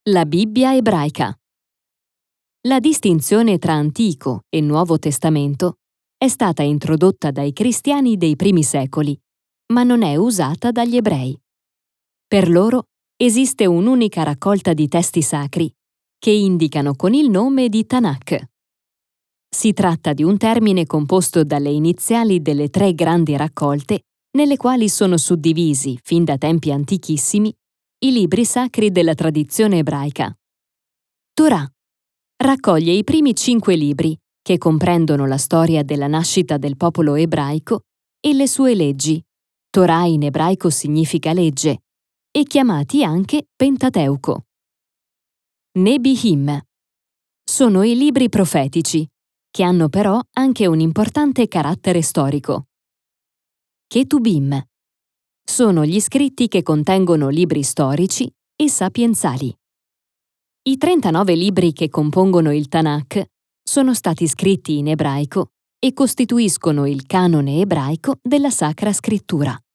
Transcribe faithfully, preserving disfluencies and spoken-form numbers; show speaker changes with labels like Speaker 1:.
Speaker 1: La Bibbia ebraica. La distinzione tra Antico e Nuovo Testamento è stata introdotta dai cristiani dei primi secoli, ma non è usata dagli ebrei. Per loro esiste un'unica raccolta di testi sacri che indicano con il nome di Tanakh. Si tratta di un termine composto dalle iniziali delle tre grandi raccolte nelle quali sono suddivisi, fin da tempi antichissimi, i libri sacri della tradizione ebraica. Torah raccoglie i primi cinque libri che comprendono la storia della nascita del popolo ebraico e le sue leggi. Torah in ebraico significa legge, e chiamati anche Pentateuco. Nebihim sono i libri profetici, che hanno però anche un importante carattere storico. Ketubim sono gli scritti che contengono libri storici e sapienzali. I trentanove libri che compongono il Tanakh sono stati scritti in ebraico e costituiscono il canone ebraico della Sacra Scrittura.